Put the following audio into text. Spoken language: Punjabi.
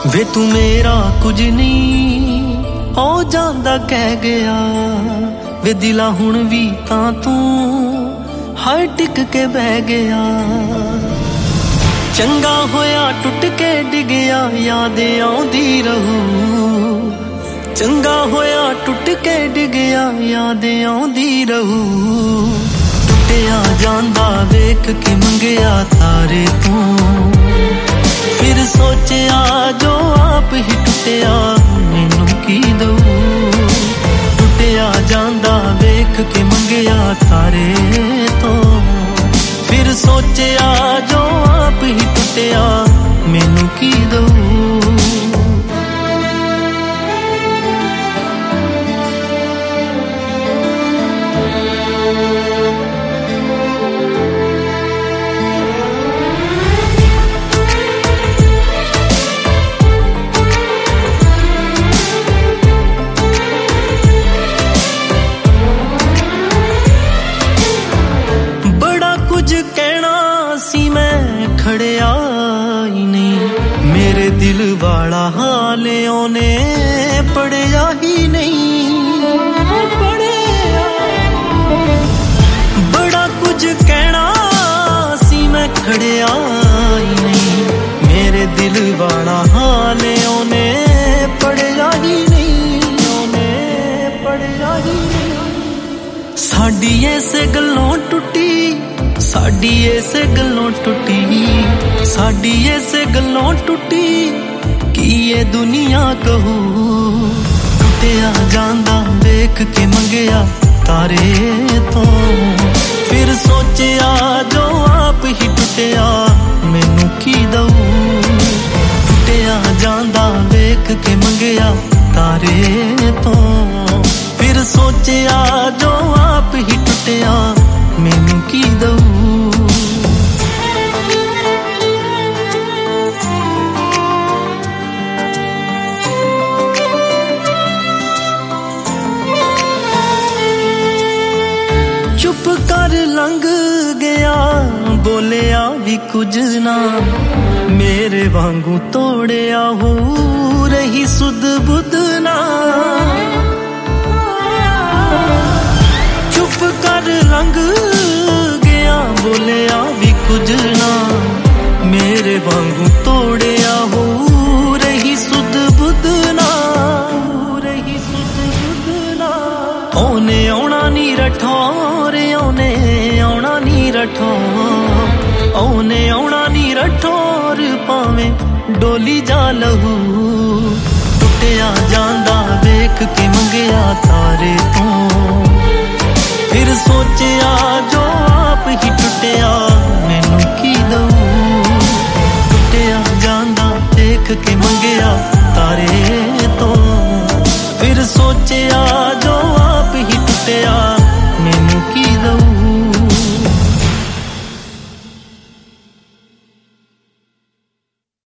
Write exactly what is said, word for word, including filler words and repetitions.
ਵੇ ਤੂੰ ਮੇਰਾ ਕੁਝ ਨਹੀਂ ਹੋ ਜਾਂਦਾ ਕਹਿ ਗਿਆ ਵੇ ਦਿਲਾ ਹੁਣ ਵੀ ਤਾਂ ਤੂੰ ਹਰ ਟਿਕ ਕੇ ਬਹਿ ਗਿਆ ਚੰਗਾ ਹੋਇਆ ਟੁੱਟ ਕੇ ਡਿੱਗਿਆ ਯਾਦ ਆਉਂਦੀ ਰਹੂ ਚੰਗਾ ਹੋਇਆ ਟੁੱਟ ਕੇ ਡਿੱਗਿਆ ਯਾਦ ਆਉਂਦੀ ਰਹੂ ਟੁੱਟਿਆ ਜਾਂਦਾ ਵੇਖ ਕੇ ਮੰਗਿਆ ਤਾਰੇ ਤੂੰ ਫਿਰ ਸੋਚਿਆ ਜੋ ਆਪ ਹੀ ਟੁੱਟਿਆ ਮੈਨੂੰ ਕੀ ਦਊ ਟੁੱਟਿਆ ਜਾਂਦਾ ਵੇਖ ਕੇ ਮੰਗਿਆ ਤਾਰੇ ਤੋਂ ਫਿਰ ਸੋਚਿਆ ਜੋ ਆਪ ਹੀ ਟੁੱਟਿਆ ਮੈਨੂੰ ਕੀ ਦਊ ਖੜਿਆ ਹੀ ਨਹੀਂ ਮੇਰੇ ਦਿਲ ਵਾਲਾ ਹਾਲ ਉਹਨੇ ਪੜਿਆ ਹੀ ਨਹੀਂ ਪੜਿਆ ਬੜਾ ਕੁਝ ਕਹਿਣਾ ਸੀ ਮੈਂ ਖੜਿਆ ਹੀ ਨਹੀਂ ਮੇਰੇ ਦਿਲ ਵਾਲਾ ਹਾਲ ਉਹਨੇ ਪੜਿਆ ਹੀ ਨਹੀਂ ਉਹਨੇ ਪੜਿਆ ਹੀ ਨਹੀਂ ਸਾਡੀ ਇਸੇ ਗੱਲੋਂ ਟੁੱਟੀ ਸਾਡੀ ਇਸੇ ਗੱਲੋਂ ਟੁੱਟੀ ਸਾਡੀ ਇਸੇ ਗੱਲੋਂ ਟੁੱਟੀ ਕੀ ਇਹ ਦੁਨੀਆ ਕਹੂ ਟੁੱਟਿਆ ਜਾਂਦਾ ਵੇਖ ਕੇ ਮੰਗਿਆ ਤਾਰੇ ਤੋਂ ਫਿਰ ਸੋਚਿਆ ਜੋ ਆਪ ਹੀ ਟੁੱਟਿਆ ਮੈਨੂੰ ਕੀ ਦਊ ਟੁੱਟਿਆ ਜਾਂਦਾ ਵੇਖ ਕੇ ਮੰਗਿਆ ਤਾਰੇ ਤੋਂ ਫਿਰ ਸੋਚਿਆ ਜੋ ਆਪ ਹੀ ਟੁੱਟਿਆ ਮੈਨੂੰ ਕੀ ਦਊ ਚੁੱਪ ਕਰ ਲੰਘ ਗਿਆ ਬੋਲਿਆ ਵੀ ਕੁਝ ਨਾ ਮੇਰੇ ਵਾਂਗੂ ਤੋੜਿਆ ਹੋ ਰਹੀ ਸੁਧ ਬੁੱਧ ਨਾ ਚੁੱਪ ਕਰ ਲੰਘ ਗਿਆ ਬੋਲਿਆ ਵੀ ਕੁਝ ਨਾ ਮੇਰੇ ਵਾਂਗੂ ਤੋੜਿਆ ਹੋ ਰਹੀ ਸੁਧ ਬੁੱਧ ਨਾ ਰਹੀ ਸੁਧ ਬੁੱਧ ਨਾ ਉਹਨੇ ਆਉਣਾ ਨੀ ਰਠੌਰ ਉਹਨੇ ਆਉਣਾ ਨੀ ਰਠੌਰ ਉਹਨੇ ਆਉਣਾ ਨੀ ਰਠੌਰ ਭਾਵੇਂ ਡੋਲੀ ਜਾ ਲਹੂ ਟੁੱਟਿਆ ਜਾਂਦਾ ਵੇਖ ਕੇ ਮੰਗਿਆ ਤਾਰੇ ਤੋਂ ਫਿਰ ਸੋਚਿਆ ਜੋ ਆਪ ਹੀ ਟੁੱਟਿਆ ਮੈਨੂੰ ਕੀ ਦਊ ਟੁੱਟਿਆ ਜਾਂਦਾ ਦੇਖ ਕੇ ਮੰਗਿਆ ਤਾਰੇ ਤੋਂ ਫਿਰ ਸੋਚਿਆ ਜੋ ਆਪ ਹੀ ਟੁੱਟਿਆ